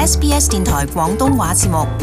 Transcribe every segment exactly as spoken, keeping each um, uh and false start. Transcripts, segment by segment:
S B S 電台廣東話節目。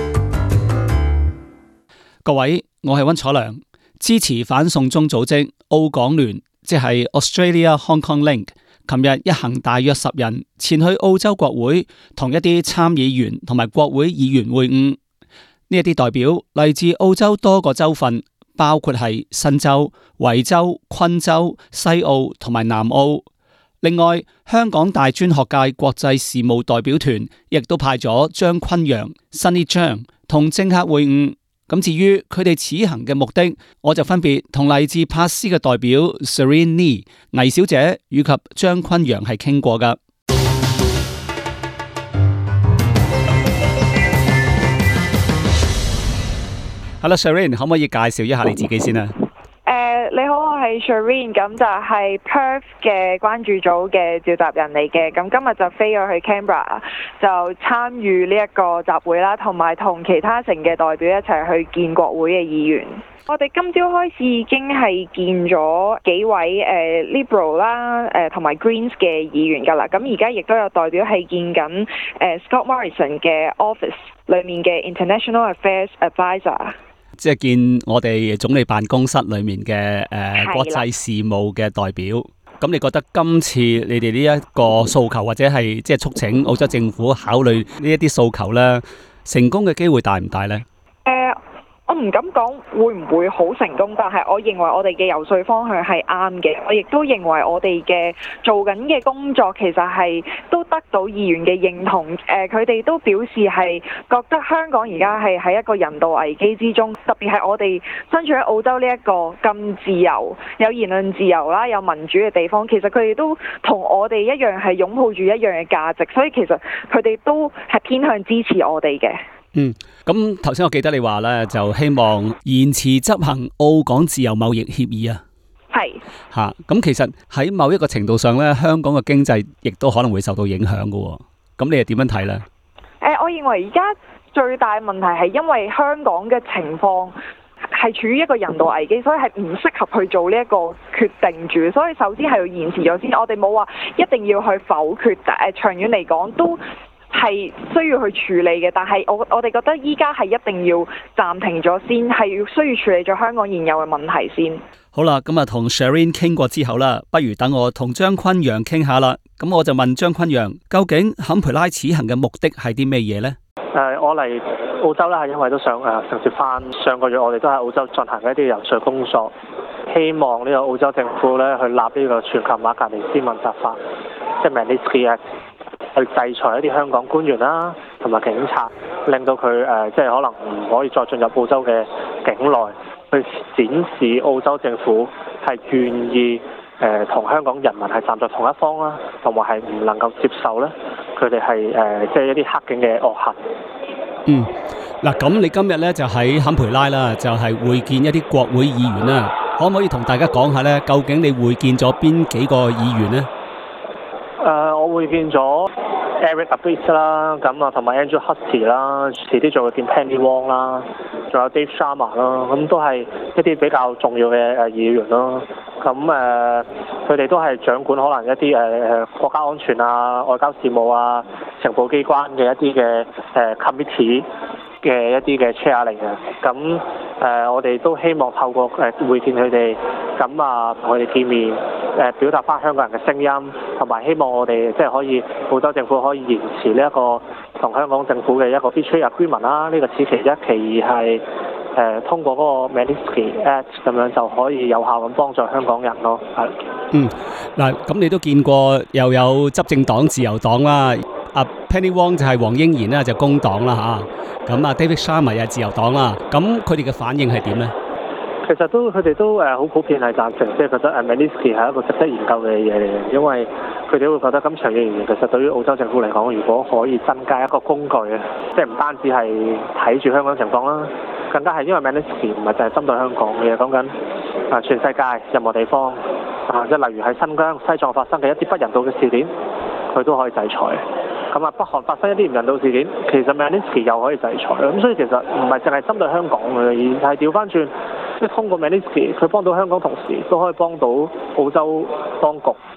各位，我係溫楚良，支持反送中組織澳港聯，即係 Australia Hong Kong Link，琴日一行大約十人前去澳洲國會，同一啲參議員同埋國會議員會晤。呢一啲代表嚟自澳洲多個州份，包括係新州、維州、昆州、西澳同埋南澳。另外，香港大專學界國際事務代表團亦都派咗張崑陽 Sunny Cheung 同政客會晤。咁至於佢哋此行嘅目的，我就分別同嚟自珀斯嘅代表 Serene Lee 倪小姐以及張崑陽係傾過噶。Hello Serene， 可唔可以介紹一下你自己先啊？ 誒，你好，我係 Serene， 咁就係 Perth 嘅關注組嘅召集人嚟嘅。咁今日就飛咗去 Canberra， 就參與呢一個集會啦，同埋同其他城嘅代表一齊去見國會嘅議員。我哋今朝開始已經係見咗幾位誒、呃、Liberal 啦，誒同埋 Greens 嘅議員㗎啦。咁而家亦都有代表係見緊誒、呃、Scott Morrison 嘅 office 裡面嘅 International Affairs Advisor。 即係見我哋總理辦公室裏面嘅誒、呃、 的國際事務嘅代表，咁你覺得今次你哋呢一個訴求或者係即係促請澳洲政府考慮呢一啲訴求咧，成功嘅機會大唔大呢？ 誒、uh，我唔敢講會唔會好成功，但係我認為我哋嘅游說方向係啱嘅。我亦都認為我哋嘅做緊嘅工作其實係都得到議員嘅認同。誒、呃，佢哋都表示係覺得香港而家係喺一個人道危機之中，特別係我哋身處喺澳洲呢一個咁自由、有言論自由啦、有民主嘅地方，其實佢哋都同我哋一樣係擁抱住一樣嘅價值，所以其實佢哋都係偏向支持我哋嘅。 嗯，咁頭先我記得你話咧，就希望延遲執行澳港自由貿易協議啊。 係吓，咁、啊、其實喺某一個程度上咧，香港嘅經濟亦都可能會受到影響噶。咁你又點樣睇咧？誒、 呃，我認為而家最大問題係因為香港嘅情況係處於一個人道危機，所以係唔適合去做呢一個決定住。所以首先係要延遲咗先。我哋冇話一定要去否決，但誒長遠嚟講都係需要去處理嘅，但係我我哋覺得依家係一定要暫停咗先，係要需要處理咗香港現有嘅問題先。 好啦，咁啊同 Serene 傾過之後啦，不如等我同張崑陽傾下啦。咁我就問張崑陽，究竟坎培拉此行嘅目的係啲咩嘢呢？ 誒、呃，我嚟澳洲咧係因為都想誒承接翻上個月我哋都喺澳洲進行嘅一啲游說工作，希望呢個澳洲政府咧去立呢個全球馬格尼斯問責法，即係 Magnitsky Act，去制裁一啲香港官員啦，同埋警察，令到佢誒、呃、即係可能唔可以再進入澳洲嘅境內，去展示澳洲政府係願意誒同、呃、香港人民係站在同一方啦，同埋係唔能夠接受咧佢哋係誒即係一啲黑警嘅惡行。 嗯，嗱，咁你今日咧就喺坎培拉啦，就係、是、會見一啲國會議員啦，可唔可以同大家講下咧？究竟你會見咗邊幾個議員呢？ 誒、呃，我會見咗 Eric Abetz 啦，咁啊同埋 Andrew Husty 啦，遲啲仲會見 Penny Wong 啦，仲有 Dave Sharma 啦，咁都係一啲比較重要嘅誒議員咯。咁誒，佢、呃、哋都係掌管可能一啲誒誒國家安全啊、外交事務啊、情報機關嘅一啲嘅誒 committee 嘅一啲嘅 chair 嚟嘅。咁誒、呃，我哋都希望透過誒會見佢哋，咁啊同佢哋見面，誒、呃、表達翻香港人嘅聲音，同埋希望我哋即係可以澳洲政府可以延遲呢一個同香港政府嘅一個 free trade agreement 啦。呢、這個此其一，其二係誒、呃、通過嗰個 Magnitsky Act 咁樣就可以有效咁幫助香港人咯。係。嗯， 嗱，咁你都見過又有執政黨自由黨啦，阿 Penny Wong 就係黃英賢啦，就工黨啦嚇。咁啊 David Sharma 又係自由黨啦。咁佢哋嘅反應係點咧？ 其實都佢哋都誒好普遍係贊成，即係覺得誒 Magnitsky 係一個值得研究嘅嘢嚟嘅，因為佢哋會覺得咁長遠而言，其實對於澳洲政府嚟講，如果可以增加一個工具啊，即係唔單止係睇住香港情況啦，更加係因為 Magnitsky 唔係淨係針對香港嘅，講緊啊全世界任何地方啊，即係例如喺新疆、西藏發生嘅一啲不人道嘅事件，佢都可以制裁。咁啊，北韓發生一啲唔人道事件，其實 Magnitsky 又可以制裁。咁所以其實唔係淨係針對香港嘅，而係調翻轉，即係通過 Magnitsky 佢幫到香港，同時都可以幫到澳洲當局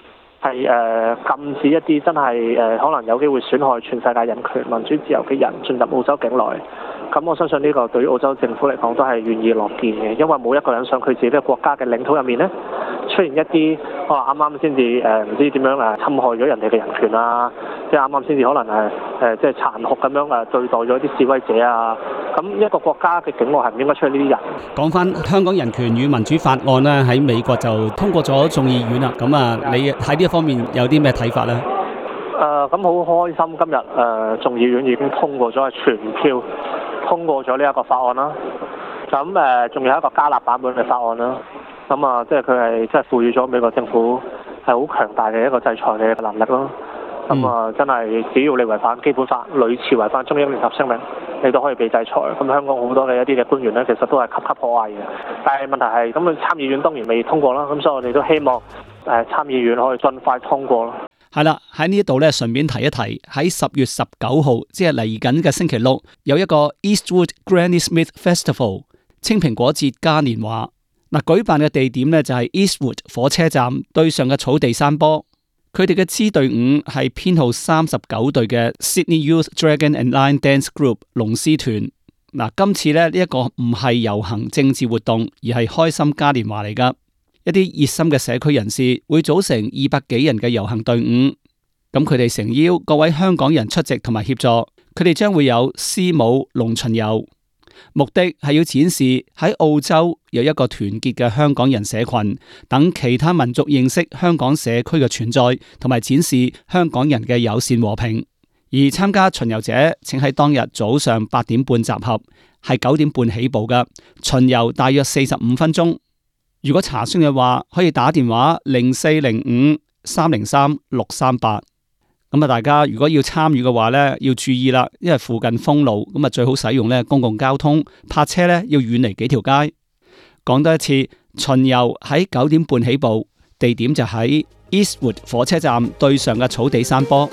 係誒、呃、禁止一啲真係誒、呃、可能有機會損害全世界人權民主自由嘅人進入澳洲境內。咁我相信呢個對於澳洲政府嚟講都係願意樂見嘅，因為冇一個人想佢自己嘅國家嘅領土入面咧出現一啲可能啱啱先至誒唔知點樣誒侵害咗人哋嘅人權啊，即係啱啱先至可能誒誒即係殘酷咁樣誒對待咗啲示威者啊。咁一個國家嘅境內係唔應該出現呢啲人。 講翻香港人權與民主法案咧，喺美國就通過咗眾議院啦。咁啊，你喺呢一方面有啲咩睇法咧？ 誒咁好開心，今日誒、呃、眾議院已經通過咗係全票通過咗呢一個法案啦。咁誒仲有一個加納版本嘅法案啦。咁啊，即係佢係即係賦予咗美國政府係好強大嘅一個制裁嘅能力咯。咁啊，真係只要你違反基本法，屢次違反中英聯合聲明，你都可以被制裁。咁香港好多嘅一啲嘅官員咧，其實都係岌岌可危嘅。但係問題係，咁啊參議院當然未通過啦。咁所以我哋都希望誒參議院可以盡快通過咯。 係啦，喺呢一度咧，順便提一提，喺十月十九號，即係嚟緊嘅星期六，有一個 Eastwood Granny Smith Festival 青蘋果節嘉年華。嗱，舉辦嘅地點咧就係 Eastwood 火車站對上嘅草地山坡。佢哋嘅支隊伍係編號三十九隊嘅 Sydney Youth Dragon and Lion Dance Group 龍獅團。嗱，今次咧呢一個唔係遊行政治活動，而係開心嘉年華嚟噶。一啲熱心嘅社區人士會組成二百幾人嘅遊行隊伍，咁佢哋誠邀各位香港人出席同埋協助。佢哋將會有獅舞龍巡遊，目的係要展示喺澳洲有一個團結嘅香港人社群，等其他民族認識香港社區嘅存在，同埋展示香港人嘅友善和平。而參加巡遊者請喺當日早上八點半集合，係九點半起步㗎，巡遊大約四十五分鐘。如果查詢嘅話，可以打電話零四零五三零三六三八。咁啊，大家如果要參與嘅話咧，要注意啦，因為附近封路，咁啊最好使用咧公共交通，泊車咧要遠離幾條街。講多一次，巡遊喺九點半起步，地點就喺 Eastwood 火車站對上嘅草地山坡。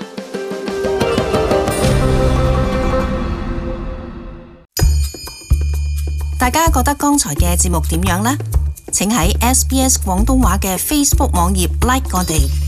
大家覺得剛才嘅節目點樣呢？請喺 S B S 廣東話嘅 Facebook 網頁 like 我哋。